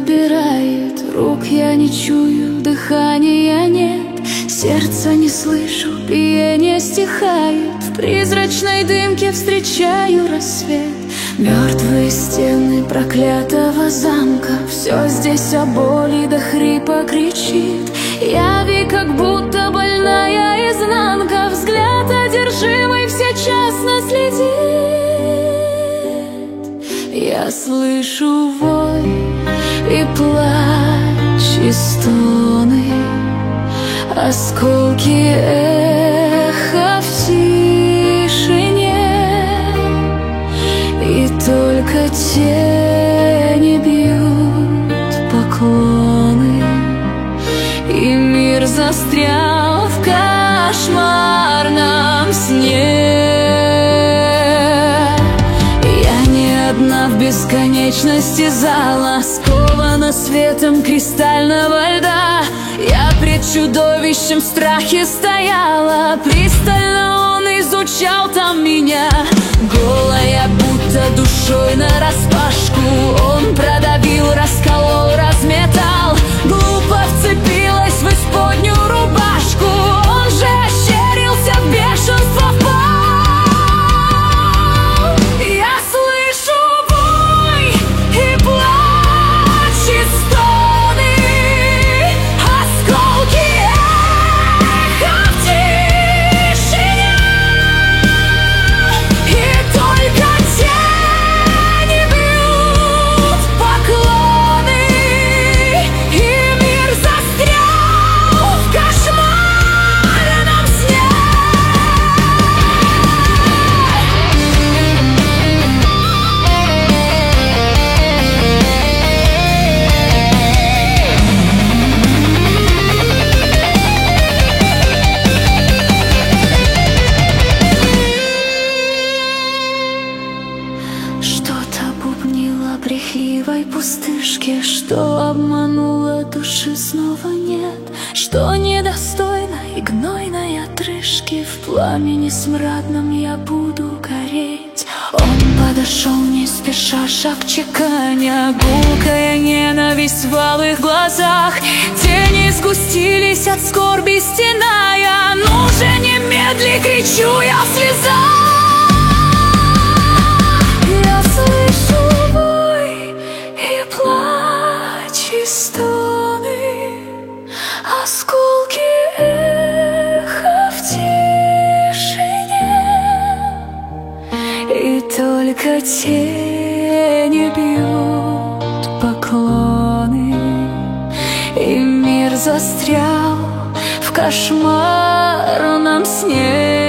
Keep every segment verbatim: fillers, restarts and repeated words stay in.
забирает. Рук я не чую, дыхания нет, сердца не слышу, биение стихает. В призрачной дымке встречаю рассвет. Мертвые стены проклятого замка, все здесь о боли до хрипа кричит. Яви, как будто больная изнанка, взгляд одержимый всечасно следит. Я слышу вой и плач, и стоны, осколки эха в тишине, и только тени бьют поклоны, и мир застрял в кошмарном сне. Я не одна в бесконечности зала, скована светом кристального льда. Я пред чудовищем в страхе стояла, пристально он изучал там меня. Голая, будто душой нараспашку, он продавил, расколол, разметал. Глупо вцепилась в исподнюю рубашку, он же ощерился, в бешенство впал. Я слышу вой и плач, и стоны, осколки эха в тишине, и только тени бьют поклоны, и мир застрял в кошмарном сне. Что-то бубнило брехливой пустышке, что обмануло, души снова нет, что недостойно и гнойной отрыжки. В пламени смрадном я буду гореть. Он подошел не спеша, шаг чеканя, гулкая ненависть в алых глазах. Тени сгустились от скорби, стеная. Ну же, немедли, кричу я в слезах. Я слышу вой и плач, и стоны, осколки эха в тишине, и только тени бьют поклоны, и мир застрял в кошмарном сне.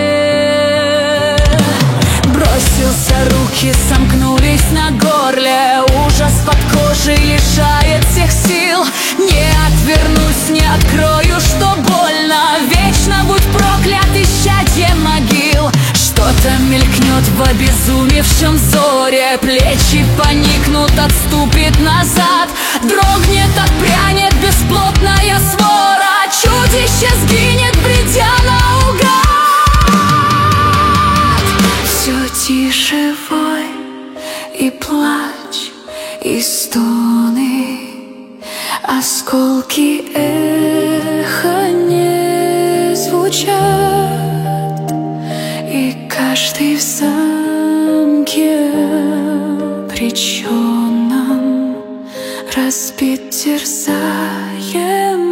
Бросился, руки сомкнулись на горле, ужас под кожей лишает всех сил. Не отвернусь, не открою, что больно, вечно будь проклят, исчадье могил. Что-то мелькнет в обезумевшем взоре, плечи поникнут, отступит назад, дрогнет, отпрянет бесплотная свора, чудище сгинет, бредя наугад. Все тише вой и плач, и стоны, осколки эха не звучат, и каждый в замке обреченном разбит терзаем